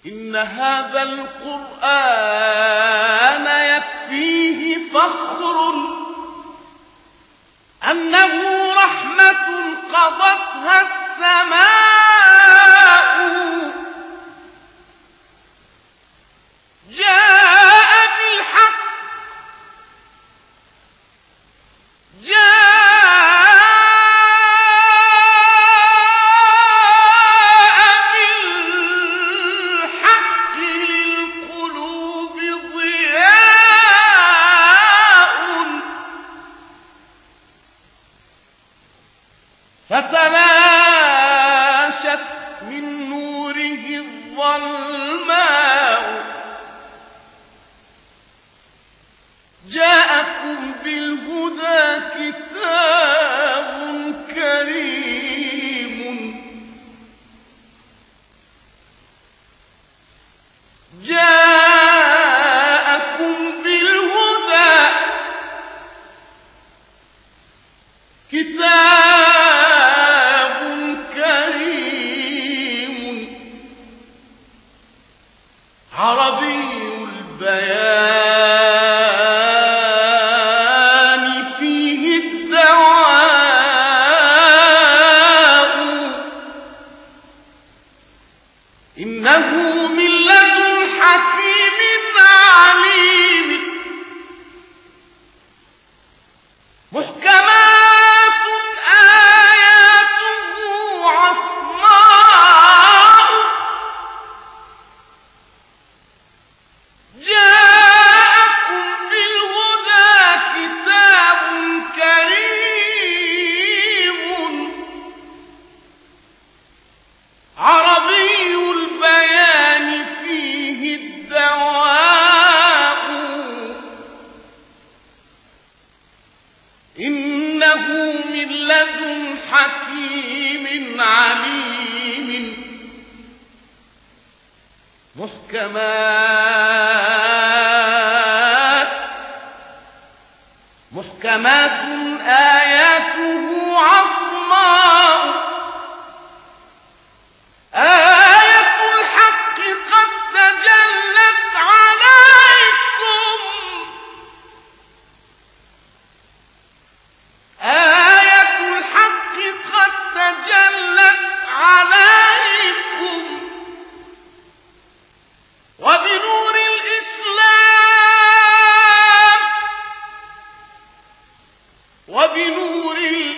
إن هذا القرآن يكفيه فخر أنه رحمة قضتها السماء، جاء بالحق للقلوب ضياء، فتلاشت من نوره الظلماء، جاءكم بالهدى كتاب كريم، جاءكم بالهدى كتاب كريم عربي البيان فيه الدواء، إنه من لدن حكيم عليم، محكمات آياته عصماء، جاءكم بالهدى كتاب كريم عربي البيان فيه الدواء، إنه من لدن حكيم عليم، محكمات آياته عصماء، آية الحق قد تجلت عليكم، آية الحق قد تجلت عليكم، وبنور الإسلام وبنور